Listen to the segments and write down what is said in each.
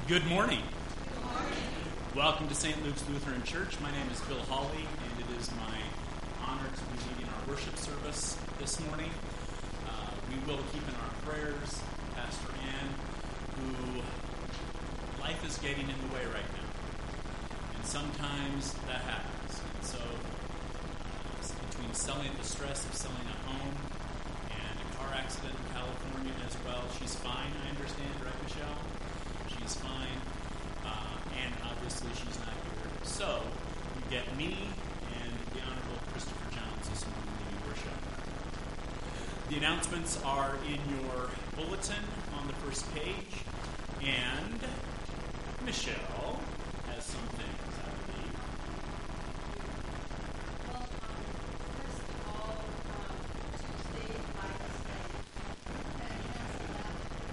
Good morning. Welcome to St. Luke's Lutheran Church. My name is Bill Hawley, and it is my honor to be leading our worship service this morning. We will keep in our prayers Pastor Ann, who life is getting in the way right now. And sometimes that happens. And so between the stress of selling a home and a car accident in California as well, she's fine, I understand, right, Michelle? She's fine, and obviously she's not here. So, you get me and the Honorable Christopher Jones this morning leading worship. The announcements are in your bulletin on the first page, and Michelle has some things, I believe. Well, first of all, Tuesday, Bible study. We're going to cancel that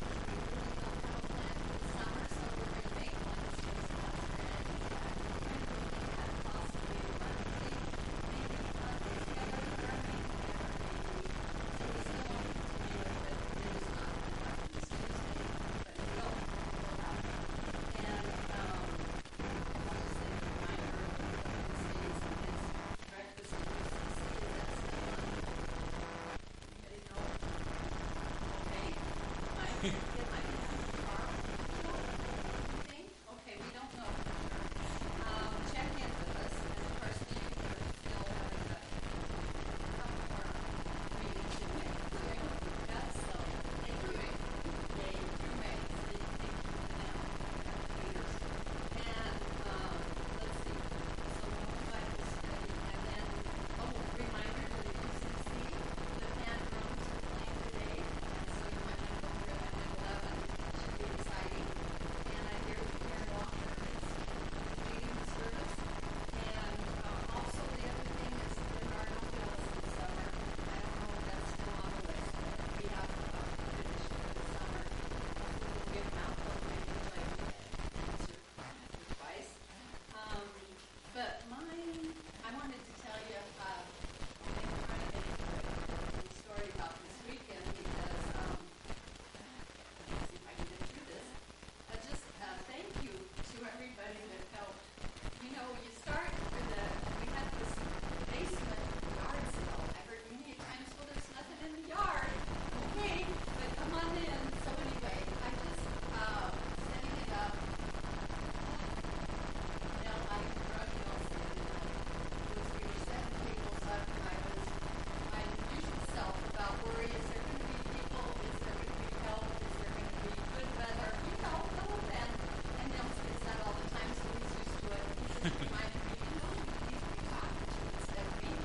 because we really don't have a plan for the summer, so we're going to make one as soon as Pastor Ann is back. We're looking at possibly a monthly, maybe Mondays together with our main prayer, maybe. So we still want to continue it, but it is not going to happen this Tuesday, but it will happen. And I'll just say a reminder of Wednesdays is breakfast at UCC. Is that still on? Anybody know? Okay. Mike, it might be on tomorrow. You think? Okay, we don't know for sure. Check in with us, and of course, we are still having a couple more meetings in May. That's so. Thank you. Yay, through May. So you can think through the now. Leaders. And let's see. So one Bible study, and then reminder to the UCC, the band drums are playing today, and so you might want to go over that at 11. Should be exciting. And I hear Karen Walker is leading the service. And also the other thing is there are no bills this summer. I don't know if that's still on the list, but we have finished for the summer. We'll give them out, but maybe like answer twice. But I wanted to tell you, I'm trying to make a story about this weekend because, let's see if I can get through this. Just thank you to everybody that helped. You know, you start with we had this basement yard sale. I heard many times, well, there's nothing in the yard. Okay, but come on in. So anyway, I just setting it up. I drug Elsie the other night. We were setting tables up, and I was my usual self about worry. Is there going to be people? Is there going to be help? Is there going to be good weather? No event. And Elsie gets that all the time, so he's used to it. He just reminded me, you need to be talking to instead of me.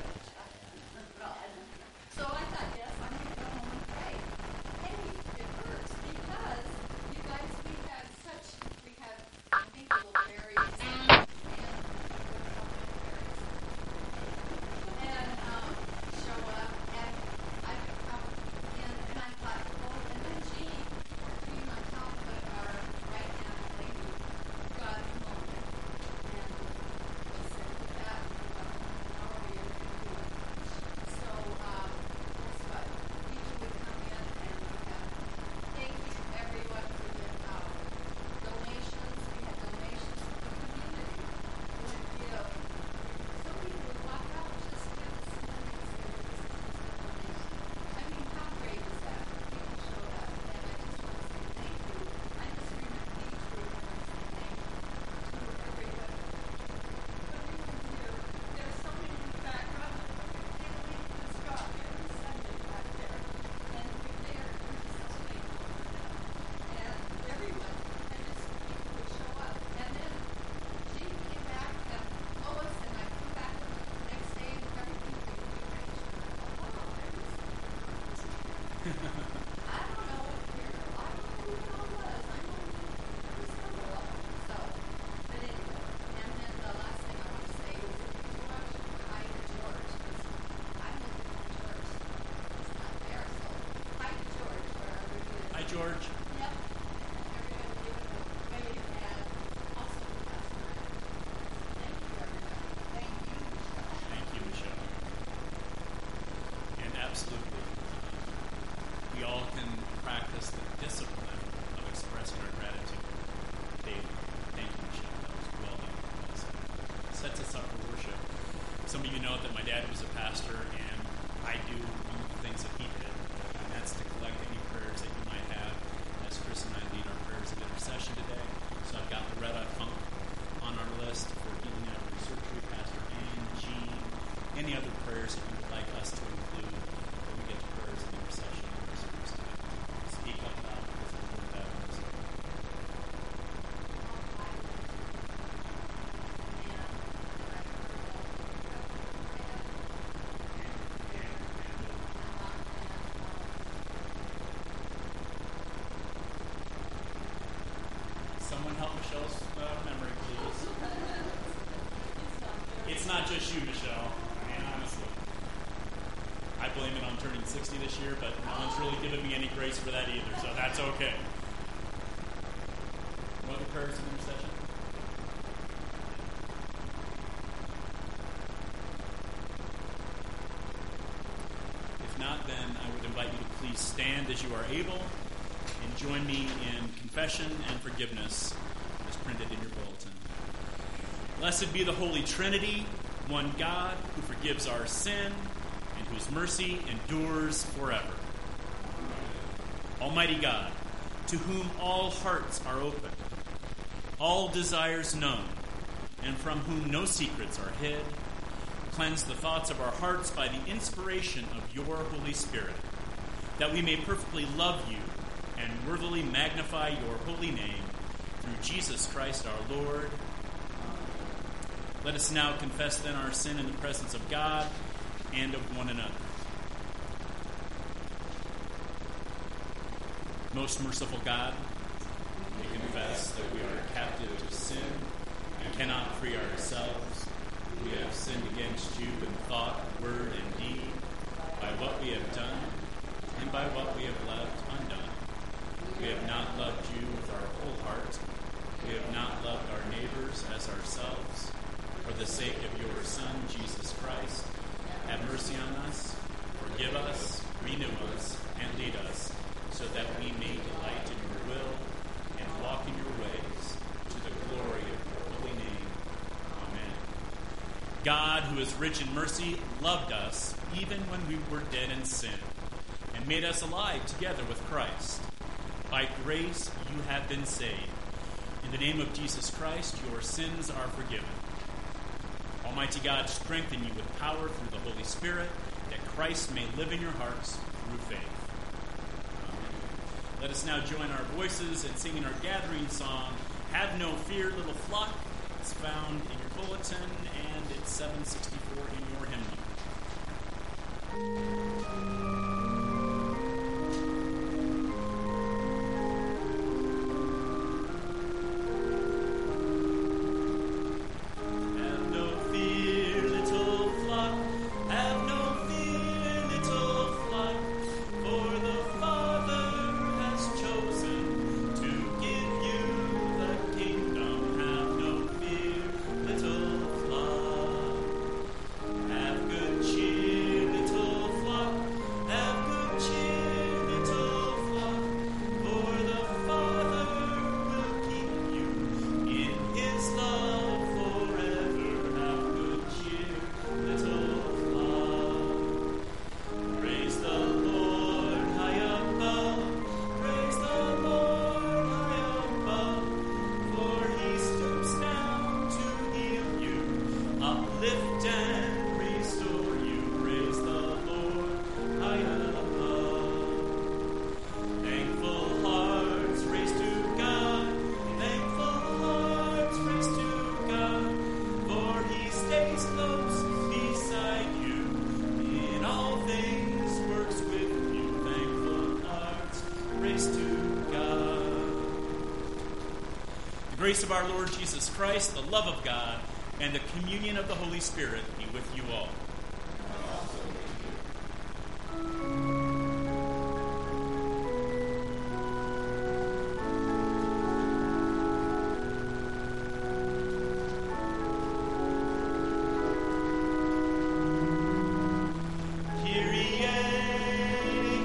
So I thought, yes, I'm going to go home and pray. Hey, it hurts because you guys, we have I think little berries and show up, and I come in, and I thought, oh, and then Jean on top of our right-hand lady, got a moment, and we said, with that, how are we going to do it? So, guess what? Each would come in, and we have, thank you everyone for the donations. We had donations from the community who would give. Some people would walk out and just give us money and say, this is a donation. I mean, how great is that? People showed up, and I just want to say thank you. I just remember each group and I say thank you to everybody. Everyone here, there's so many in the background. They believe in this God every Sunday back there. And we're just so thankful for them. And everyone, and just people would show up. And then Jean came back and Lois and I flew back the next day and everything we arranged. Oh, wow, I don't know here. I don't know who it all was. I know there was several of them. So, but anyway. And then the last thing I want to say is if you watch Hi to George, because I'm looking for George. He's not there. So, hi to George, wherever he is. Hi, George. Yep. Everybody give him a wave, and also to Pastor Ann. Thank you, everybody. Thank you, Michelle. Thank you, Michelle. And absolutely, we all can practice the discipline of expressing our gratitude. daily. Thank you, Michelle. That was well done. It sets us up for worship. Some of you know that my dad was a pastor, and I do one of the things that he did, and that's to collect any prayers that you might have as Chris and I lead our prayers of intercession today. So I've got Loretta Funk on our list for healing after surgery, Pastor Ann, Jean, any other prayers that you would like us to include when we get to prayers of intercession in our service today. Speak up loud because the Lord matters. Someone help Michelle's memory, please. It's not just you, Michelle. I mean, honestly. I blame it on turning 60 this year, but no one's really given me any grace for that either, so that's okay. What other prayers of intercession? If not, then I would invite you to please stand as you are able and join me in confession and forgiveness as printed in your bulletin. Blessed be the Holy Trinity, one God who forgives our sin and whose mercy endures forever. Almighty God, to whom all hearts are open, all desires known, and from whom no secrets are hid, cleanse the thoughts of our hearts by the inspiration of your Holy Spirit, that we may perfectly love you and worthily magnify your holy name through Jesus Christ our Lord. Let us now confess then our sin in the presence of God and of one another. Most merciful God, we confess that we are captive to sin and cannot free ourselves. We have sinned against you in thought, word, and deed, by what we have done and by what we have left undone. We have not loved you with our whole heart. We have not loved our neighbors as ourselves. For the sake of your Son, Jesus Christ, have mercy on us, forgive us, renew us, and lead us, so that we may delight in your will and walk in your ways, to the glory of your holy name. Amen. God, who is rich in mercy, loved us even when we were dead in sin, and made us alive together with Christ. By grace you have been saved. In the name of Jesus Christ, your sins are forgiven. Almighty God, strengthen you with power through the Holy Spirit, that Christ may live in your hearts through faith. Amen. Let us now join our voices in singing our gathering song, Have No Fear, Little Flock. It's found in your bulletin, and it's 764 in your hymnal. The grace of our Lord Jesus Christ, the love of God, and the communion of the Holy Spirit be with you all.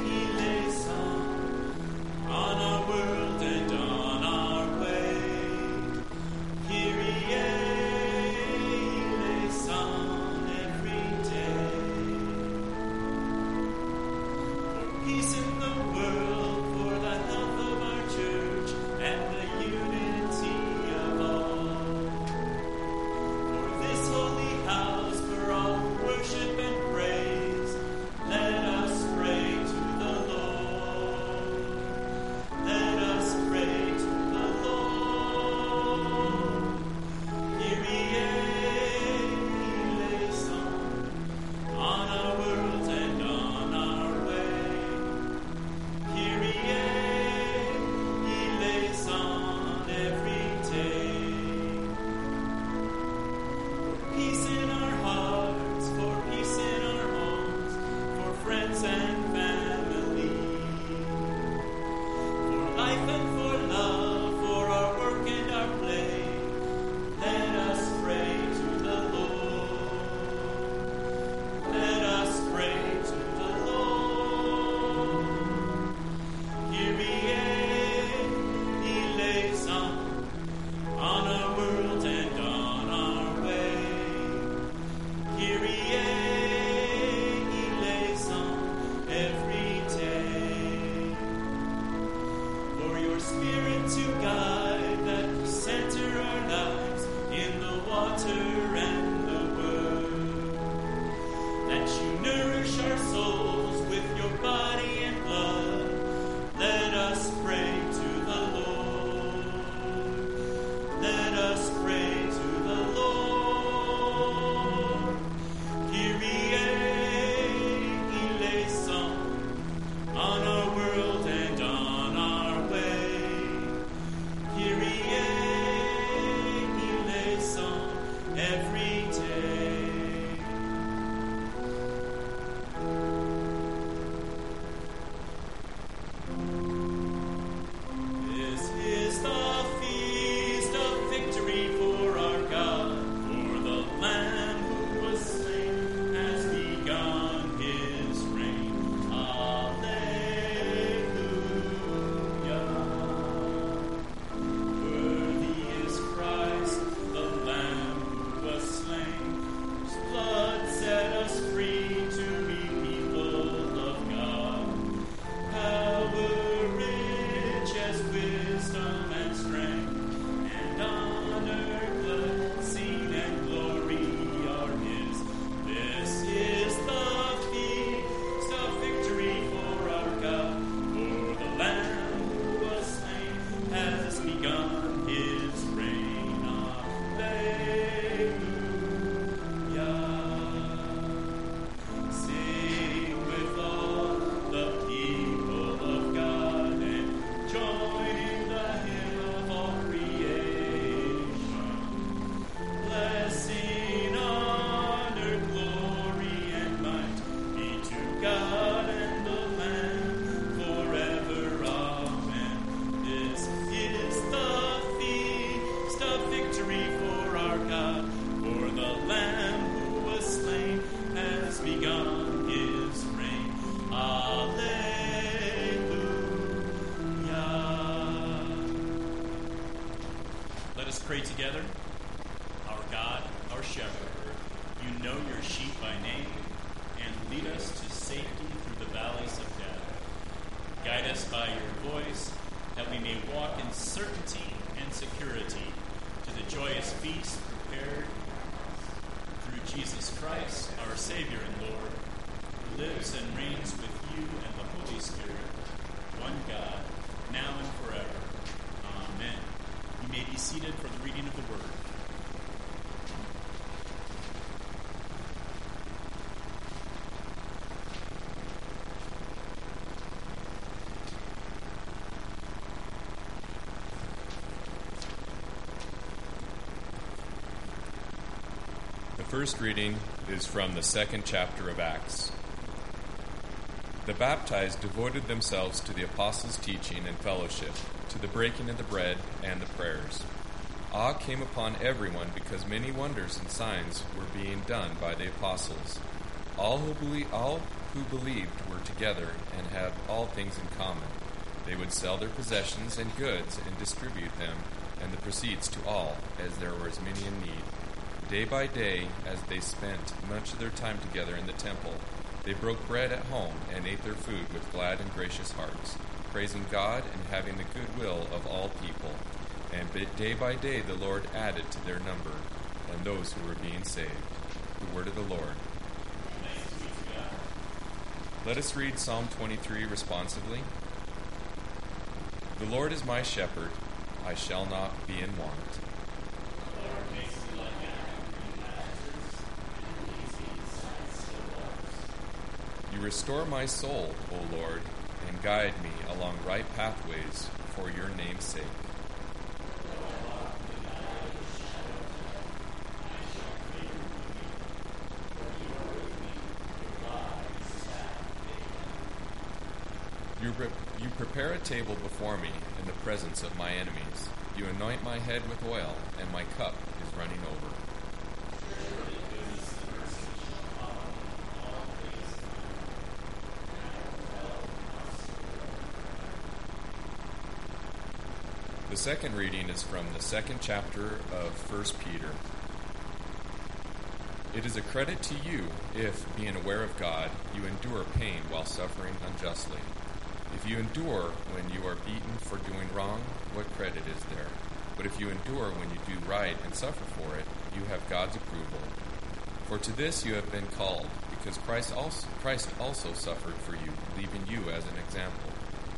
On our world and on our way. Pray together. Our God, our shepherd, you know your sheep by name, and lead us to safety through the valleys of death. Guide us by your voice, that we may walk in certainty and security to the joyous feast prepared through Jesus Christ, our Savior and Lord, who lives and reigns with you and the Holy Spirit, one God, now and forever. Amen. You may be seated for the reading of the Word. The first reading is from the second chapter of Acts. The baptized devoted themselves to the apostles' teaching and fellowship, to the breaking of the bread and the prayers. Awe came upon everyone because many wonders and signs were being done by the apostles. All who believed were together and had all things in common. They would sell their possessions and goods and distribute them and the proceeds to all, as there were as many in need. Day by day, as they spent much of their time together in the temple, they broke bread at home and ate their food with glad and gracious hearts, praising God and having the goodwill of all people. And day by day the Lord added to their number and those who were being saved. The word of the Lord. Thanks be to God. Let us read Psalm 23 responsively. The Lord is my shepherd, I shall not be in want. The Lord makes me lie down in green pastures, and leads me beside still waters. You restore my soul, O Lord, and guide me along right pathways for your name's sake. You prepare a table before me in the presence of my enemies. You anoint my head with oil, and my cup is running over. The second reading is from the second chapter of 1 Peter. It is a credit to you if, being aware of God, you endure pain while suffering unjustly. If you endure when you are beaten for doing wrong, what credit is there? But if you endure when you do right and suffer for it, you have God's approval. For to this you have been called, because Christ also suffered for you, leaving you an example,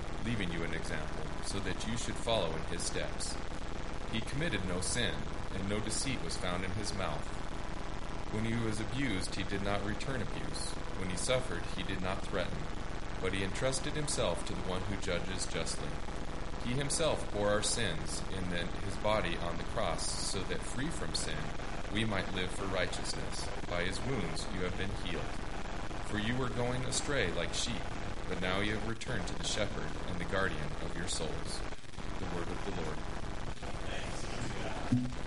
so that you should follow in his steps. He committed no sin, and no deceit was found in his mouth. When he was abused, he did not return abuse. When he suffered, he did not threaten, but he entrusted himself to the one who judges justly. He himself bore our sins in his body on the cross, so that free from sin, we might live for righteousness. By his wounds you have been healed. For you were going astray like sheep, but now you have returned to the shepherd and the guardian of your souls. The word of the Lord. Thanks be to God.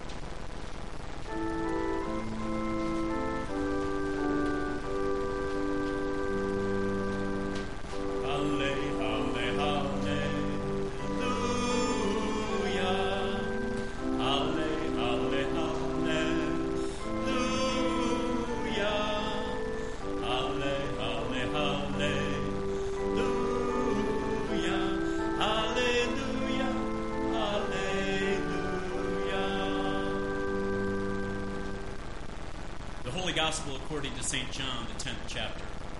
Gospel according to St. John, the 10th chapter.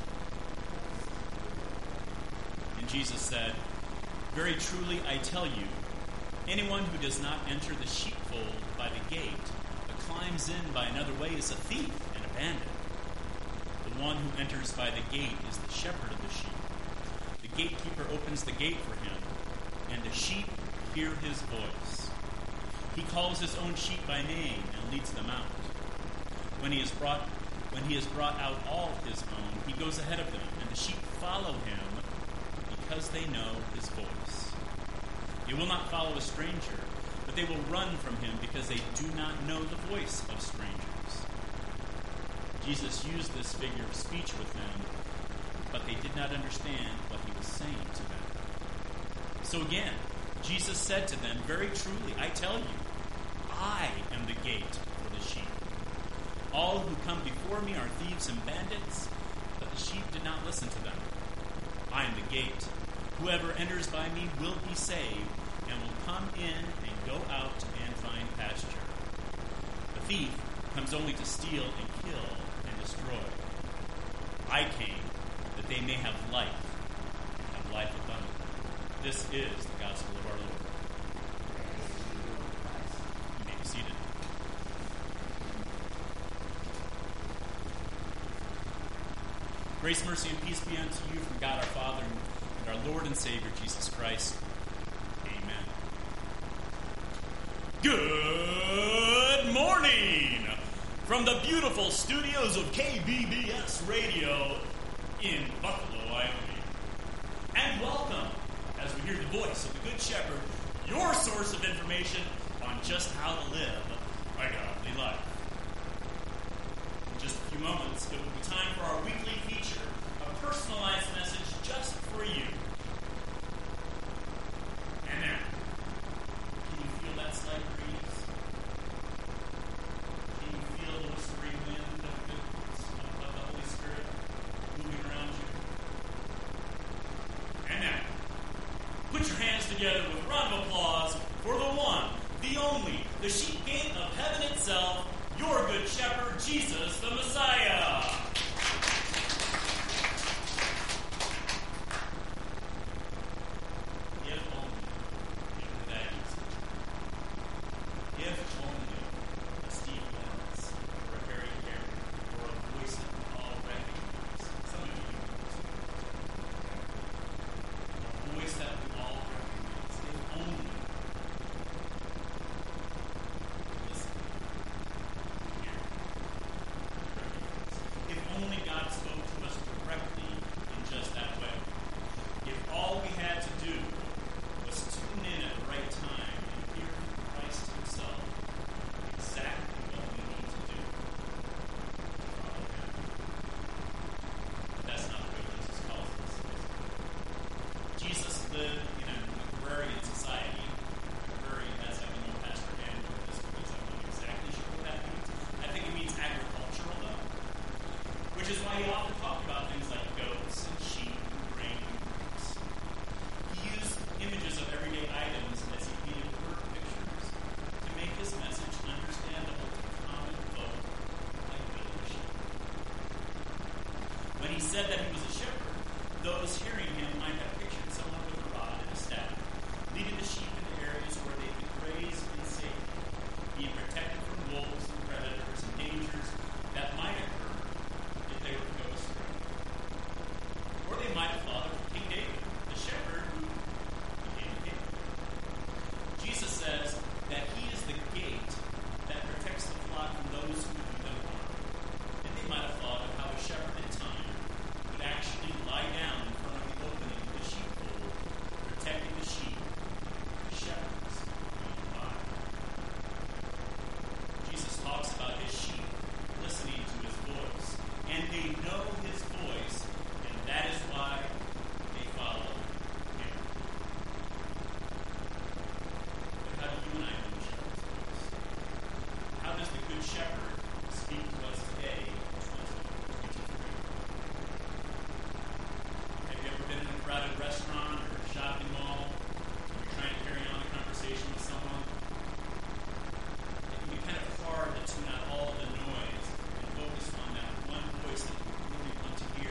And Jesus said, "Very truly I tell you, anyone who does not enter the sheepfold by the gate, but climbs in by another way is a thief and a bandit. The one who enters by the gate is the shepherd of the sheep. The gatekeeper opens the gate for him, and the sheep hear his voice. He calls his own sheep by name and leads them out. When he has brought out all his own, he goes ahead of them, and the sheep follow him because they know his voice. They will not follow a stranger, but they will run from him because they do not know the voice of strangers." Jesus used this figure of speech with them, but they did not understand what he was saying to them. So again, Jesus said to them, "Very truly, I tell you, I am the gate for the sheep. All who come before me are thieves and bandits, but the sheep did not listen to them. I am the gate. Whoever enters by me will be saved, and will come in and go out and find pasture. The thief comes only to steal and kill and destroy. I came that they may have life, and have life abundantly." This is the gospel of our Lord. You may be seated. Grace, mercy, and peace be unto you from God our Father and our Lord and Savior, Jesus Christ. Amen. Good morning from the beautiful studios of KBBS Radio in Buffalo, Wyoming. And welcome as we hear the voice of the Good Shepherd, your source of information on just how to live a godly life. In just a few moments, it will be time for our weekly feature, a personalized message just for you. And now, can you feel that slight breeze? Can you feel the whispering wind of the Holy Spirit moving around you? And now, put your hands together with a round of applause for the one, the only, the sheep gate of heaven itself, your Good Shepherd, Jesus the Messiah. If only it were that easy. If only a Steve Lawrence or a Harry Carey or a voice that we all recognize. Some of you know this. A voice that we all recognize. If only. Listen. Hear. Recognize. If only God spoke to us directly in just that way. If all we had to do was tune in at the right time and hear from Christ himself exactly what we need to do to follow him. But that's not the way Jesus calls us, is it? Jesus lived in an agrarian society. Agrarian, that's having no pastor hand with this because I'm not exactly sure what that means. I think it means agricultural, though. Which is why he often talked about things like goats and sheep and grain and grapes. He used images of everyday items as he painted word pictures to make his message understandable to common folk like village sheep. When he said that he was a shepherd, those hearing him might have pictured someone with a rod and a staff, leading the sheep into areas where they could graze in safety, being protected from wolves and predators and dangers that might occur if they were to go astray. Or they might have thought of King David, the shepherd who became a king. Jesus says that he is the gate that protects the flock from those who do them harm. And they might have thought of how a shepherd in time would actually lie down in front of the opening of the sheepfold, protecting the sheep from the shepherds going by. Jesus talks about his sheep listening to his voice, and they know his voice, and that is why they follow him. But how do you and I know the shepherd's voice? How does the Good Shepherd speak to us today in 2023? Have you ever been in a crowded restaurant or shopping mall and you're trying to carry on a conversation with someone? It can be kind of hard to tune out all the noise and focus on that one voice that you really want to hear.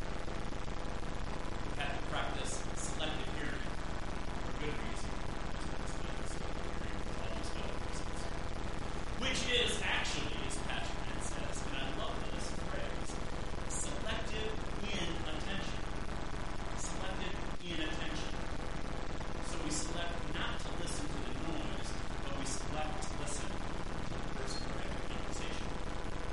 You have to practice selective hearing for good reason. Which is actually, as Pastor Matt says, and I love this phrase, selective in attention. Selective in attention. So we select not to listen to the noise, but we select to listen to the person we're having a conversation with.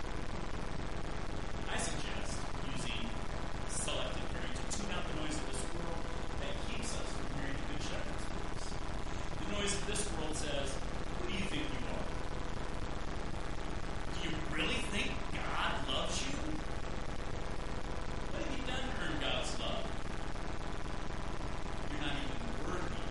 I suggest using selective hearing to tune out the noise of this world that keeps us from hearing the Good Shepherd's voice. The noise of this world says, "Who do you think you are? Do you really think God loves you? What have you done to earn God's love? You're not even worthy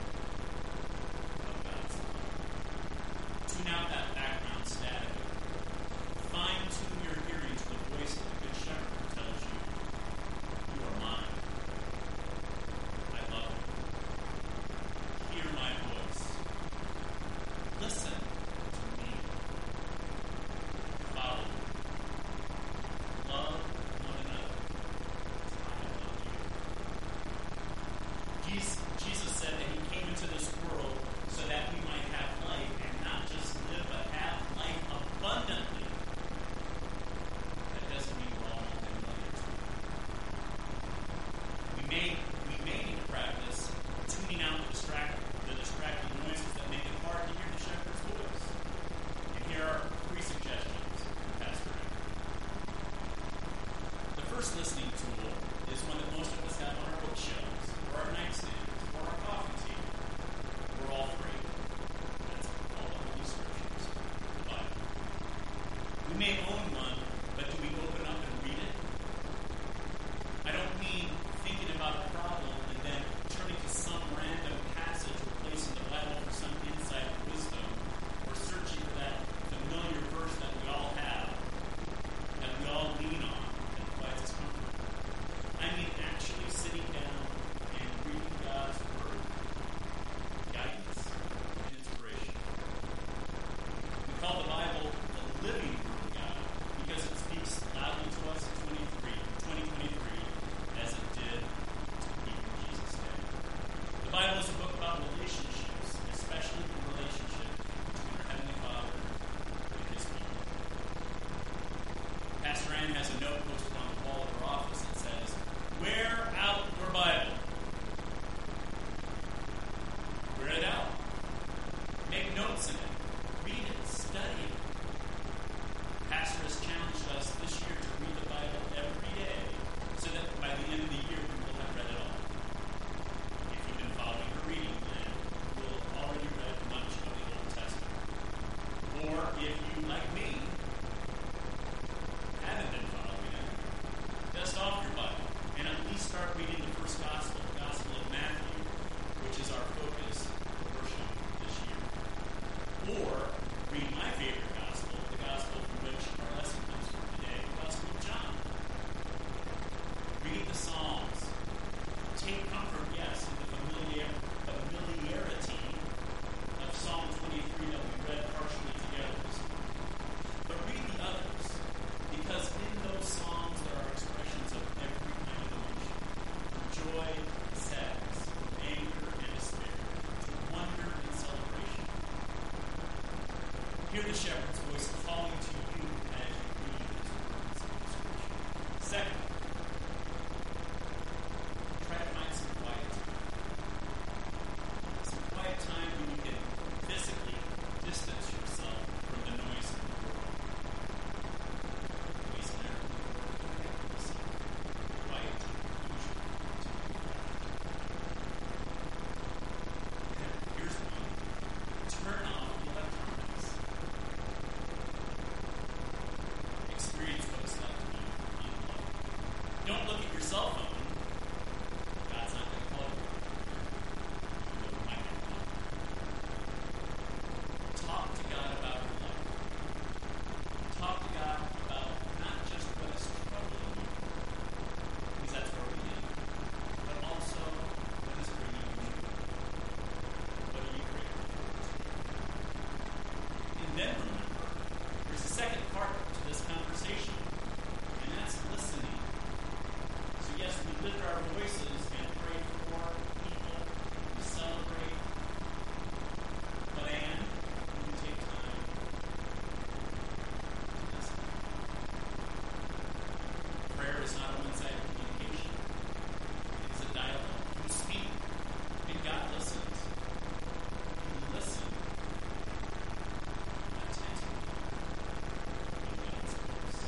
of God's love." Tune out that background static. Fine-tune your hearing to the voice of the Good Shepherd who tells you, "You are mine. I love you. Hear my voice. Listen to me. Follow me. Love one another as I love you." Jesus said that he came into this world so that we might have life, and not just live, but have life abundantly. That doesn't mean we're all multi-millionaires. We may need to practice tuning out the distracting noises that make it hard to hear the shepherd's voice. And here are 3 suggestions from Pastor Rick. The first listening tool is one that most of us have on our bookshelves, or our nightstands, or our coffee table, or all 3. That's all the Holy Scriptures, the Bible. We may own one, but do we open up and read it? I don't mean thinking about a problem and then turning to some random passage or place in the Bible for some insight or wisdom, or searching for that familiar verse that we all have, that we all lean on, that provides us comfort. I mean actually sitting down and reading God's Word, guidance and inspiration. We call the Bible the living Word of God because it speaks loudly to us in 2023 as it did to the people in Jesus' day. The Bible is a book about relationships, especially the relationship between our Heavenly Father and His people. Pastor Ann has a note posted on the wall of her office that says, "Wear out your Bible." Wear it out. Make notes in it. Read it. Study it. Pastor has challenged us this year to read the Bible every day so that by the end of the year we will have read it all. If you've been following her reading, then you will have already read much of the Old Testament. Or if you, like me, haven't been following it, dust off your Bible and at least start reading the first gospel, the Gospel of Matthew, which is our focus for worship this year. Or read my favorite gospel, the gospel from which our lesson comes from today, the Gospel of John. Read the Psalms. Take comfort, yes, in the familiarity of Psalm 23 that we read partially together this morning. But read the others, because in those Psalms there are expressions of cell phone, God's not going to call you. But we might get called. Talk to God about your life. Talk to God about not just what is troubling you, because that's where we begin, but also what is bringing you joy. What are you grateful for? And then remember, there's a second part to this conversation, and that's listening. So yes, we lift our voices and pray for people, we celebrate, but and we take time to listen. Prayer is not a one-sided communication. It is a dialogue. You speak, and God listens. You listen attentively, and God speaks.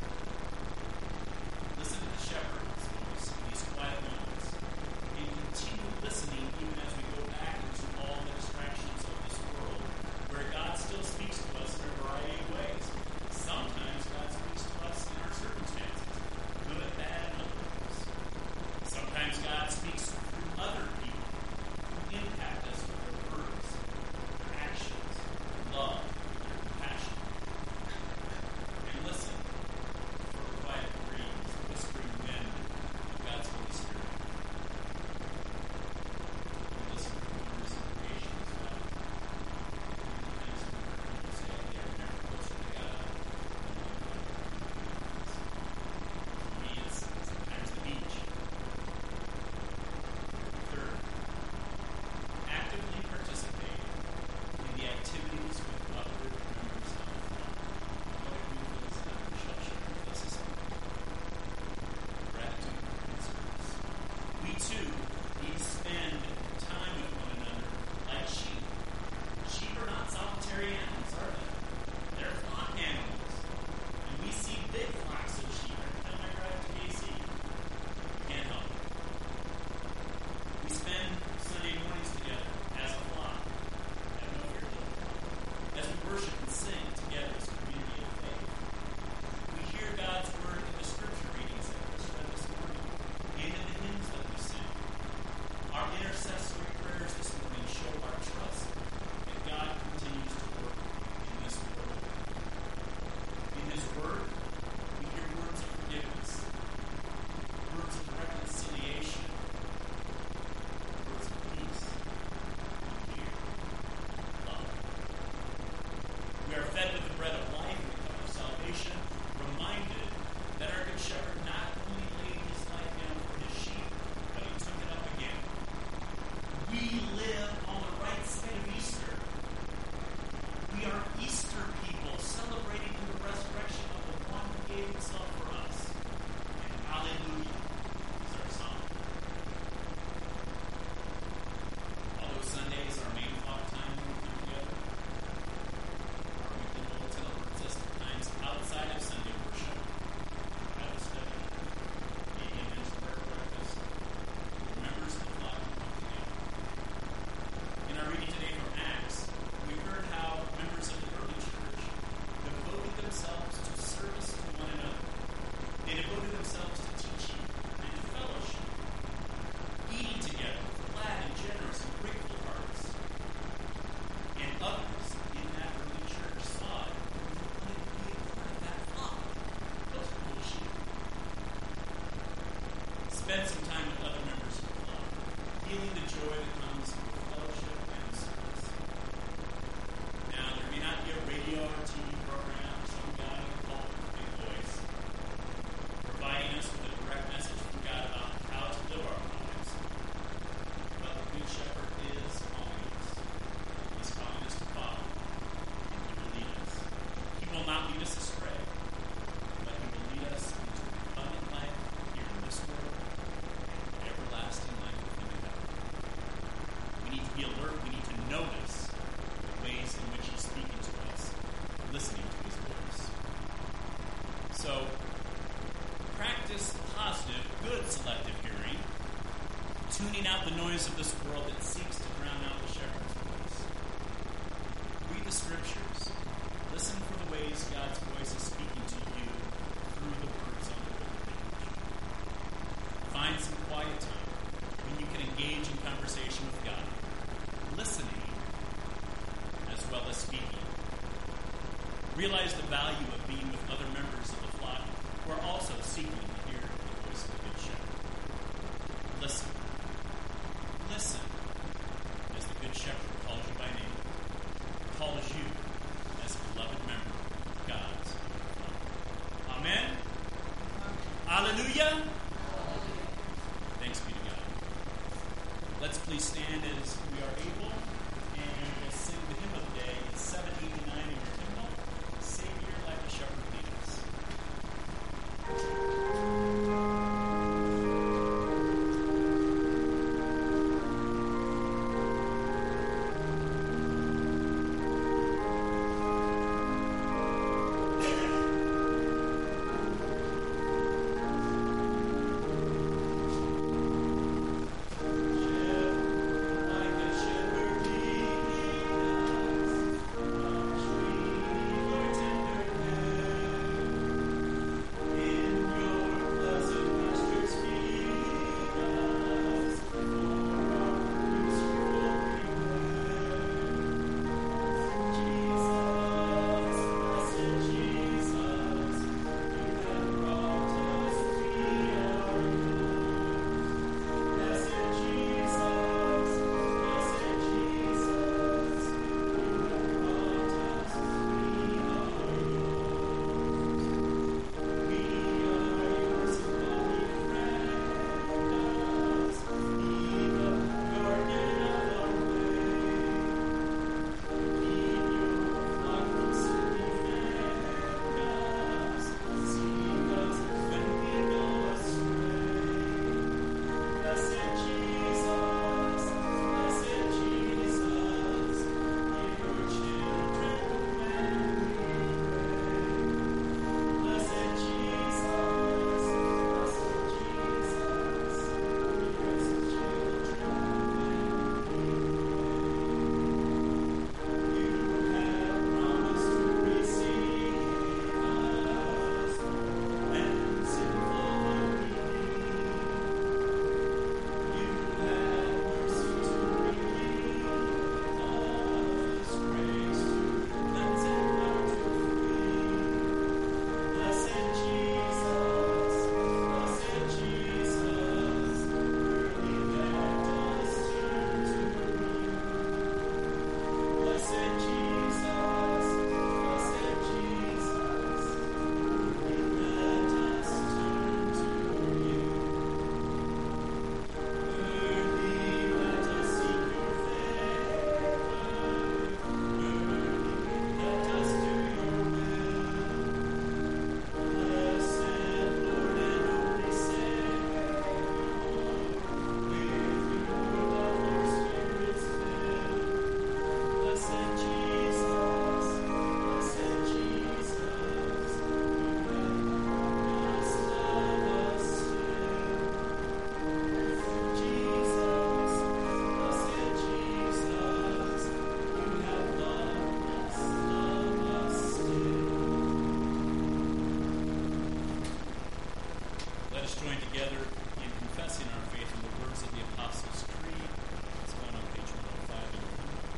Listen to the shepherd's voice in these quiet moments, and continue listening even as we go back into all the distractions of this world, where God still speaks to us in a variety of ways. Sometimes God speaks to us in our circumstances, good and bad and other ways. Sometimes God speaks through other people who impact us with their words, their actions, their love, their compassion. And listen for the quiet breeze, whispering wind of God's Holy Spirit. And listen for the wonders of creation as well. Sometimes people say they are never closer to God than for me, it's sometimes the beach. Third, actively participate in the activities with other members of the flock. What we do is that Michelle shared with us this morning. Gratitude and service. We too need to spend time with one another like sheep. Sheep are not solitary animals, are they? They're flock animals. And we see big flocks of sheep every time I drive to KC. Can't help it. We spend Sunday mornings together as a flock. I have no fear of the flock. As we worship and sing together as a community of faith. We hear God's word in the scripture readings that Chris read this morning, and in the hymns that we sing. Our intercessory prayers this morning show our trust that God continues to work in this world. In His word, we hear words of forgiveness, words of reconciliation, words of peace, and fear, love. We are fed with the bread of life and the cup of salvation, reminded that our Good Shepherd not only laid His life down for His sheep, but He took it up again. We live on the right side of Easter. We are Easter people, celebrating the resurrection of the one who gave Himself for us. And hallelujah is our song. Although Sunday is our main flock time when we come together, our weekly bulletin alerts us to times outside of Sunday worship, Bible study, maybe a men's prayer breakfast, where members of the flock can come together. In our reading today from Acts, we heard how members of the early church devoted themselves to service to one another. They devoted themselves to teaching and to fellowship, eating together with glad and generous and grateful hearts. And others in that early church saw it and wanted to be a part of that flock. Those were little sheep. Spend some time with other members of the flock, feeling the joy that comes with fellowship and service. Now, there may not be a radio or TV program or some guy in the pulpit with a big voice providing us with a direct message from God about how to live our lives. But the Good Shepherd is calling us. He's calling us to follow, and He will lead us. He will not lead us astray, but He will lead us into abundant life here in this world and everlasting life with Him in heaven. We need to be alert. We need to notice the ways in which He's speaking to us, listening to His voice. So, practice positive, good selective hearing, tuning out the noise of this world that seeks to drown out the shepherd's voice. Read the scriptures. Listen for the ways God's voice is speaking to you through the words on the written page. engage in conversation with God, listening as well as speaking. Realize the value of being with other members of the flock who are also seeking to hear the voice of the Good Shepherd. Listen. Listen as the Good Shepherd calls you by name, calls you as a beloved member of God's flock. Amen? Hallelujah? Thanks be to God. Let's please stand as we are able, and we'll sing the hymn of the day. It's 789 in your hymnal, Savior like a shepherd lead us. Join together in confessing our faith in the words of the Apostles' Creed. It's found on page 105 in your hymnal.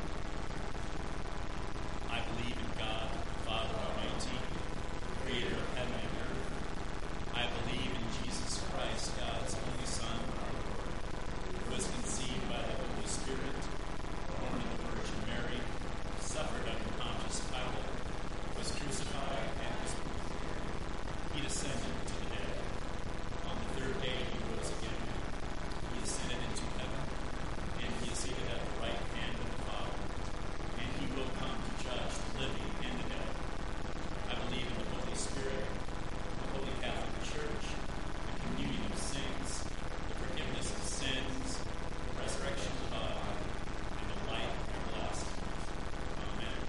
I believe in God, Father Almighty, creator of heaven and earth. I believe in Jesus Christ, God's only Son, our Lord, who was conceived by the Holy Spirit, born of the Virgin Mary, suffered under Pontius Pilate, was crucified, and was buried. He descended to the dead. On the third day he rose again. He ascended into heaven, and he is seated at the right hand of the Father. And he will come to judge the living and the dead. I believe in the Holy Spirit, the Holy Catholic Church, the communion of saints, the forgiveness of sins, the resurrection of the body, and the life everlasting. Amen.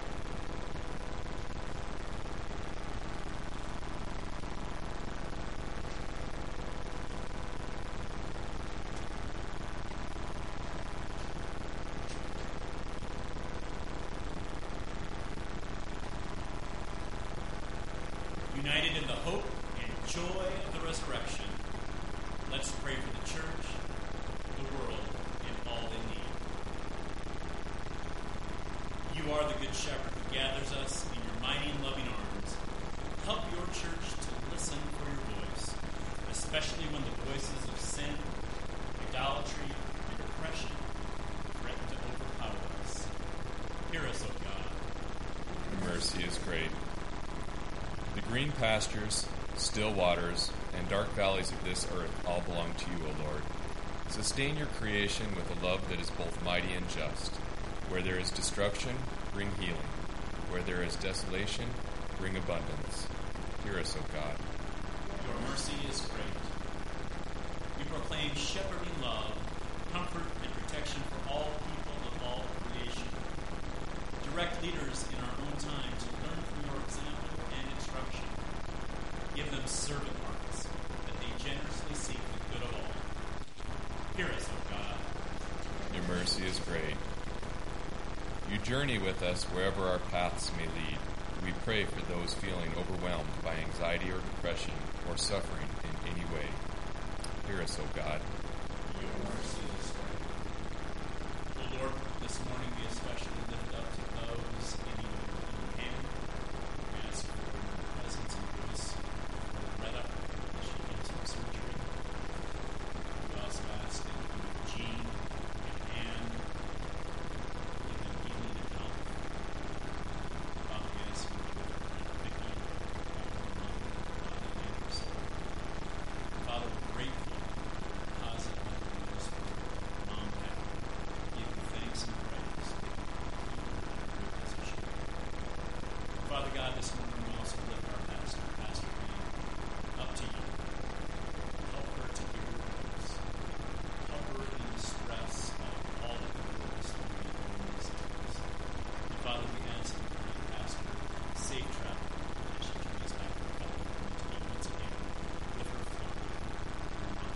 United in the hope and joy of the resurrection, let's pray for the church, the world, Good Shepherd who gathers us in your mighty and loving arms, help your church to listen for your voice, especially when the voices of sin, idolatry, and oppression threaten to overpower us. Hear us, O God. Your mercy is great. The green pastures, still waters, and dark valleys of this earth all belong to you, O Lord. Sustain your creation with a love that is both mighty and just. Where there is destruction, bring healing. Where there is desolation, bring abundance. Hear us, O God. Your mercy is great. We proclaim shepherding love, comfort, and protection for all people of all creation. Direct leaders in our own time to learn from your example and instruction. Give them servant hearts, that they generously seek the good of all. Hear us, O God. Your mercy is great. You journey with us wherever our paths may lead. We pray for those feeling overwhelmed by anxiety or depression or suffering in any way. Hear us, O God. Your mercy is great. O Lord, this morning we especially lift up to those in need of hand. We ask for your presence and grace for Loretta as she gets her surgery. We also ask that you be with Jean and Anne, give them healing and health. Father, we ask you to be with our friend Vicky, her mother, body and her soul. Father, we're grateful for the positive news for Mom Pat. Give you thanks and praise that you keep her in a good position. Father God, this morning we also lift our pastor, Pastor Ann, up to you. Help her to hear your voice. Help her in the stress of all that the world is doing in these days. And Father, we ask you to grant Pastor safe travel as she journeys back to California to meet once again with her family, her mother.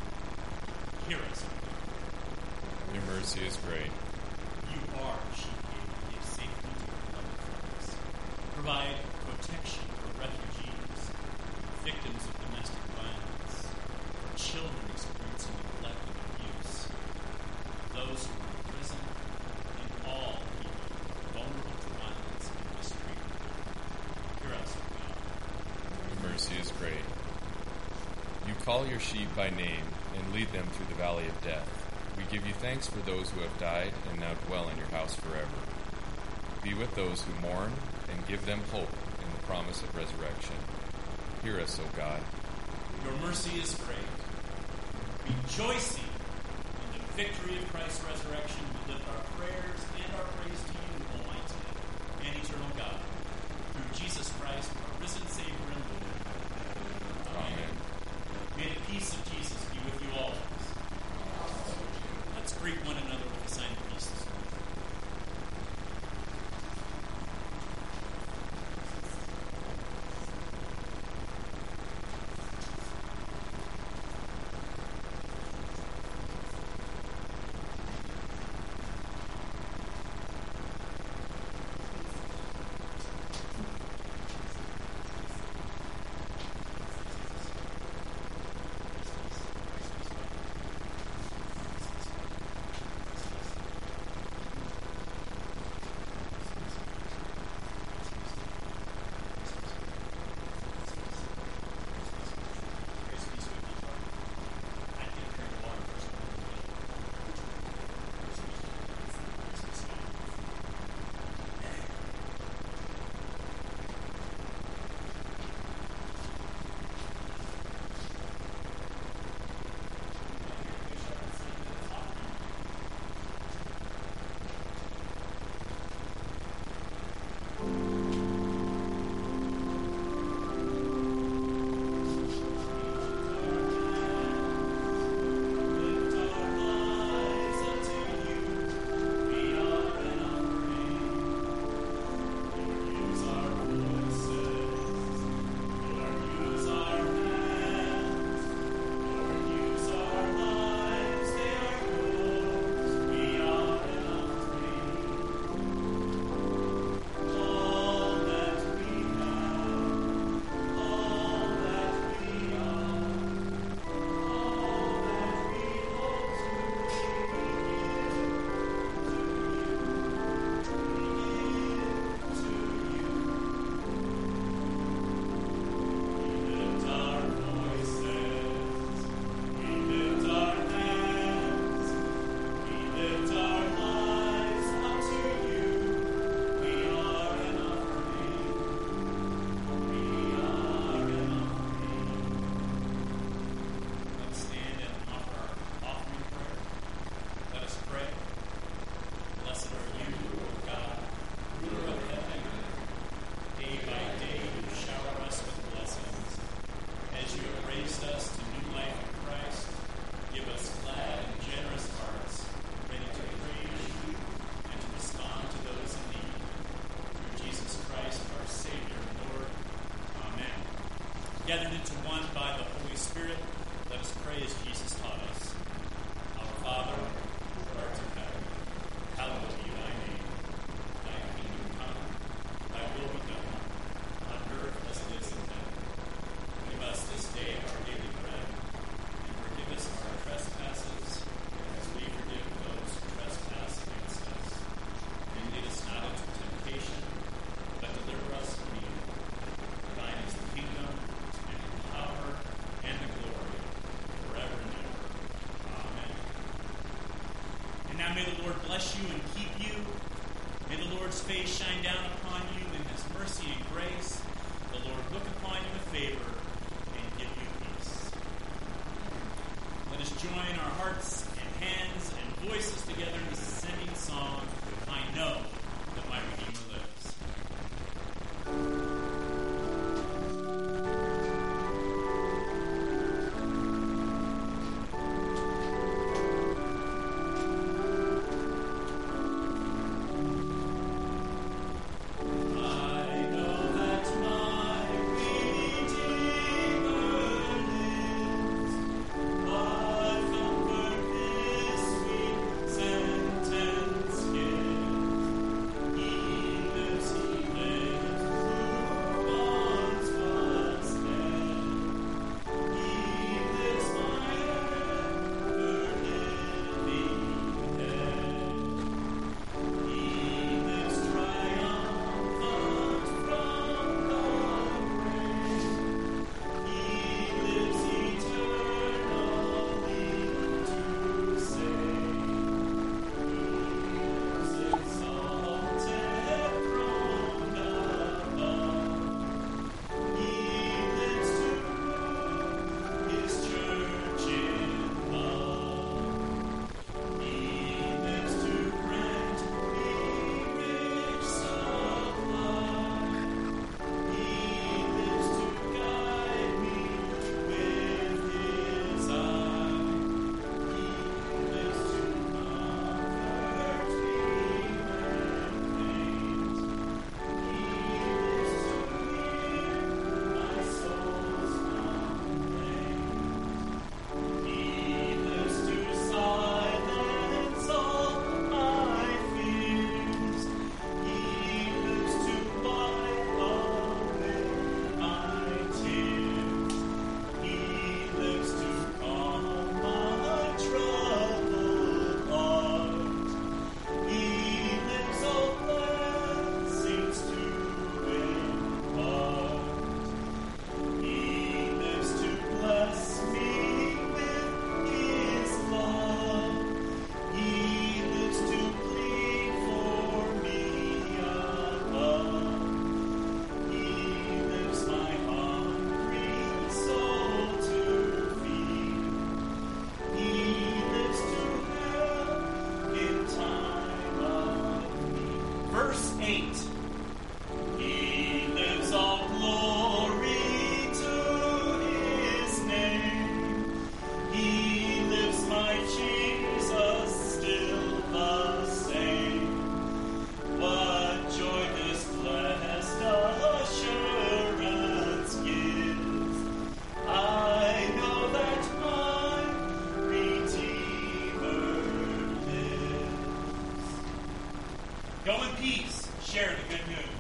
Hear us, O God. Your mercy is great. You are a sheep gate that gives safety to your beloved flocks. Provide protection for refugees, victims of domestic violence, for children experiencing neglect and abuse, those who are in prison, and all people vulnerable to violence and mistreatment. Hear us, O God. Your mercy is great. You call your sheep by name and lead them through the valley of death. We give you thanks for those who have died and now dwell in your house forever. Be with those who mourn and give them hope in the promise of resurrection. Hear us, O God. Your mercy is great. Rejoicing in the victory of Christ's resurrection, we lift our prayers and our praise to you, Almighty and eternal God, through Jesus Christ, our risen Savior and Lord. Amen. May the peace of Jesus be with you always. Let's greet one another with a sign of peace this morning. gathered into one by the Holy Spirit, let us pray as Jesus taught us. Our Father, who art in heaven, hallowed be thy name. Thy kingdom come, thy will be done, on earth as it is in heaven. Give us this day our daily bread, and forgive us our trespasses, as we forgive those who trespass against us. And lead us not into temptation, but deliver us from evil. For thine is the kingdom, and the power, and the glory, forever and ever. Amen. And now may the Lord bless you and keep you. May the Lord's face shine down upon you in his mercy and grace. The Lord look upon you with favor and give you peace. Let us join our hearts and hands and voices together in the singing song, I Know That My Redeemer Lives. I know that my Redeemer lives. What comfort this sweet sentence gives. He lives, who once was dead. He lives, my ever-living head. He lives triumphant from the grave. He lives eternally to save. He lives exalted from above. He lives to his church in love. He lives to grant me rich supply. He lives to guide me with his eye. He lives to comfort me when faint. He lives to hear my soul's complaint. He lives to silence all my fears. He lives to wipe away my tears. He lives to calm my troubled heart. He lives all blessings to impart. He lives to bless me with his love. He lives to plead for me above. He lives my hungry soul to feed. He lives to help in time of need. Verse 8. He lives, all glory to his name. He lives, my Jesus, still the same. What joy this blessed assurance gives. I know that my Redeemer lives. Go in peace. Share the good news.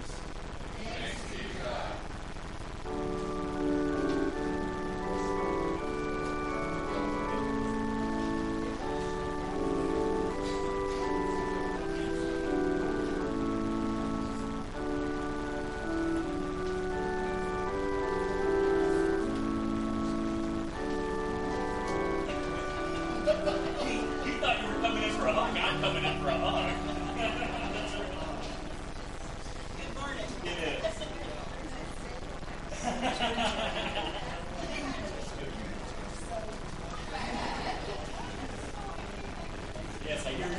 You thought you were coming in for a hug. I'm coming in for a hug.